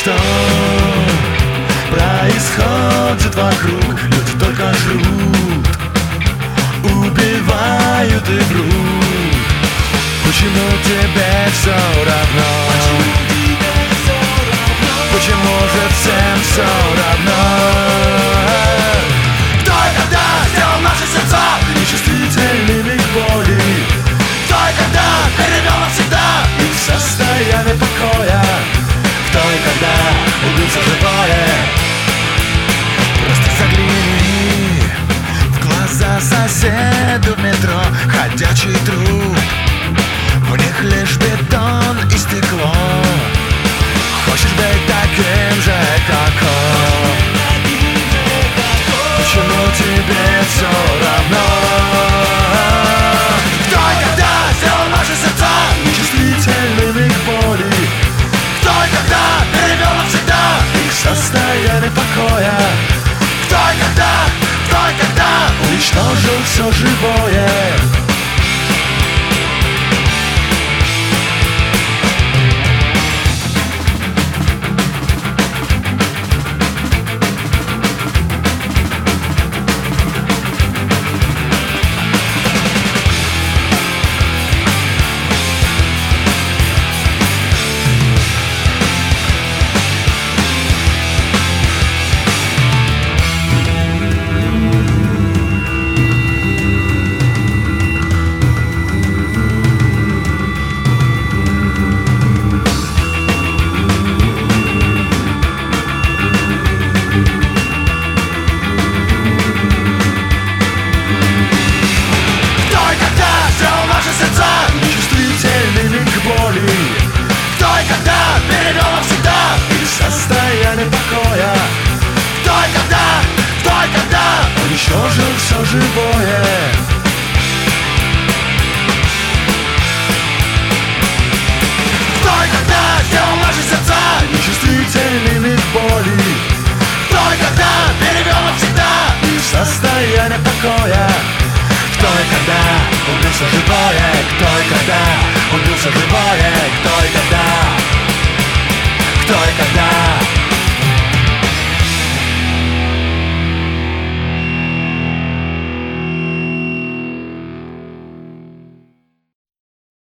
что происходит вокруг. Люди только жрут, убивают и врут. Почему тебе все равно? Почему же всем все равно? Кто и когда сделал наши сердца нечувствительными к боли? Кто и когда перевел навсегда их в состояние покоя? Кто и когда убился живое? Просто загляни в глаза соседу в метро, ходячий труп. В них лишь бетон и стекло. Хочешь быть таким же, как он? Почему тебе все равно? Кто и когда сделал наши сердца нечувствительными к боли? Кто и когда перевел навсегда их состояние покоя? Кто и когда уничтожил все живое? Уничтожил все живое. Кто и когда сделал наши сердца нечувствительными к боли? Кто и когда перевел навсегда их в состояние покоя? Кто и когда убился живое? Кто и когда убился живое? Кто и когда? Кто и когда?